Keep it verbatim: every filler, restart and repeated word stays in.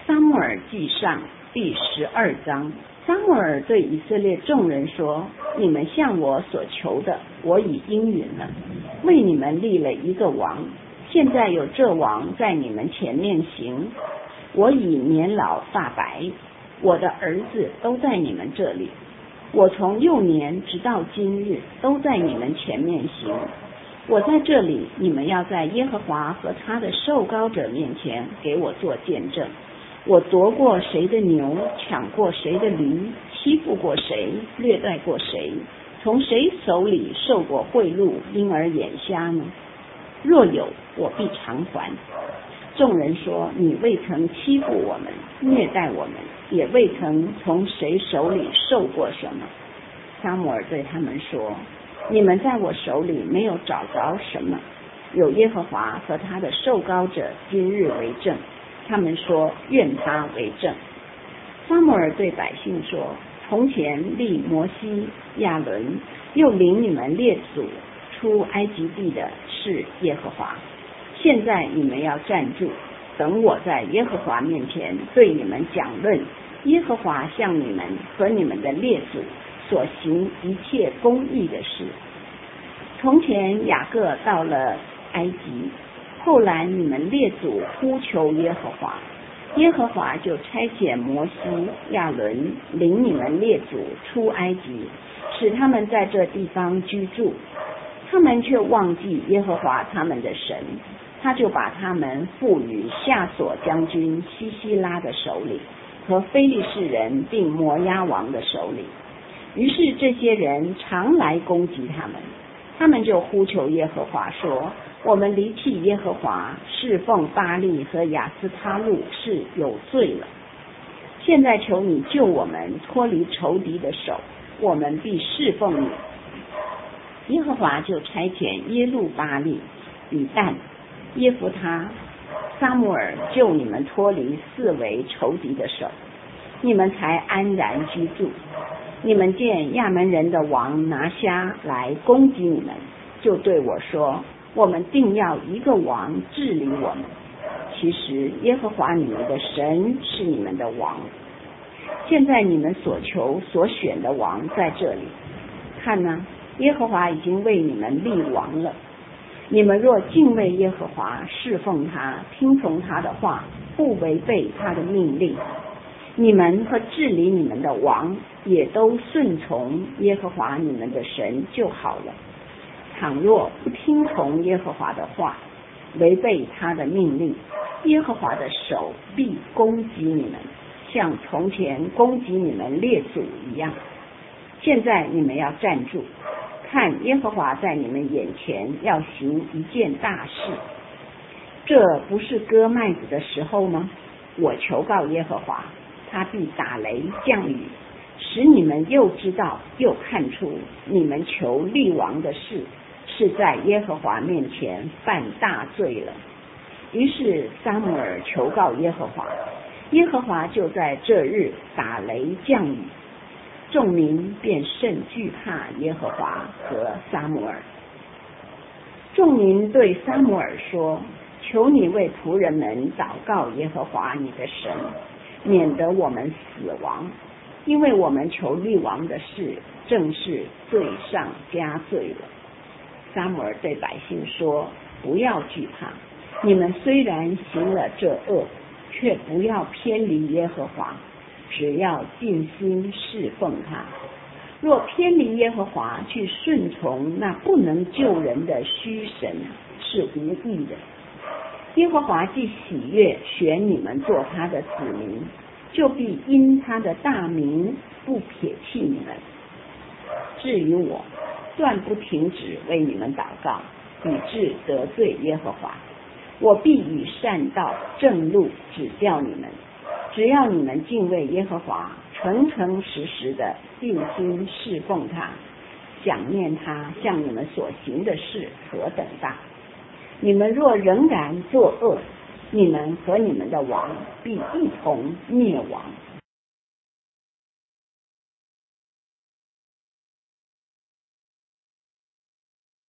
撒母耳记上第十二章。撒母耳对以色列众人说：你们向我所求的，我已应允了，为你们立了一个王。现在有这王在你们前面行，我已年老发白，我的儿子都在你们这里，我从幼年直到今日都在你们前面行。我在这里，你们要在耶和华和他的受膏者面前给我做见证。我夺过谁的牛，抢过谁的驴，欺负过谁，虐待过谁，从谁手里受过贿赂，因而眼瞎呢？若有，我必偿还。众人说：你未曾欺负我们，虐待我们，也未曾从谁手里受过什么。撒母耳对他们说：你们在我手里没有找着什么，有耶和华和他的受膏者今日为证。他们说：愿他为证。撒母耳对百姓说：从前立摩西、亚伦，又领你们列祖出埃及地的是耶和华。现在你们要站住，等我在耶和华面前对你们讲论耶和华向你们和你们的列祖所行一切公义的事。从前雅各到了埃及，后来你们列祖呼求耶和华，耶和华就差遣摩西、亚伦领你们列祖出埃及，使他们在这地方居住。他们却忘记耶和华他们的神，他就把他们付于夏所将军西西拉的手里，和非利士人并摩押王的手里。于是这些人常来攻击他们，他们就呼求耶和华说：我们离弃耶和华，侍奉巴力和亚斯他路是有罪了。现在求你救我们脱离仇敌的手，我们必侍奉你。耶和华就差遣耶路巴力、比但、耶弗他、撒母耳救你们脱离四围仇敌的手，你们才安然居住。你们见亚门人的王拿辖来攻击你们，就对我说：我们定要一个王治理我们。其实耶和华你们的神是你们的王。现在你们所求所选的王在这里，看哪，耶和华已经为你们立王了。你们若敬畏耶和华，侍奉他，听从他的话，不违背他的命令，你们和治理你们的王也都顺从耶和华你们的神就好了。倘若不听从耶和华的话，违背他的命令，耶和华的手必攻击你们，像从前攻击你们列祖一样。现在你们要站住，看耶和华在你们眼前要行一件大事。这不是割麦子的时候吗？我求告耶和华，他必打雷降雨，使你们又知道又看出，你们求立王的事是在耶和华面前犯大罪了。于是撒母耳求告耶和华，耶和华就在这日打雷降雨，众民便甚惧怕耶和华和撒母耳。众民对撒母耳说：求你为仆人们祷告耶和华你的神，免得我们死亡，因为我们求立王的事正是罪上加罪了。撒母耳对百姓说：不要惧怕，你们虽然行了这恶，却不要偏离耶和华，只要尽心侍奉他。若偏离耶和华，去顺从那不能救人的虚神，是无益的。耶和华既喜悦选你们做他的子民，就必因他的大名不撇弃你们。至于我，断不停止为你们祷告，以致得罪耶和华。我必以善道正路指教你们，只要你们敬畏耶和华，诚诚实实的尽心侍奉他，想念他向你们所行的事何等大。你们若仍然作恶，你们和你们的王必一同灭亡。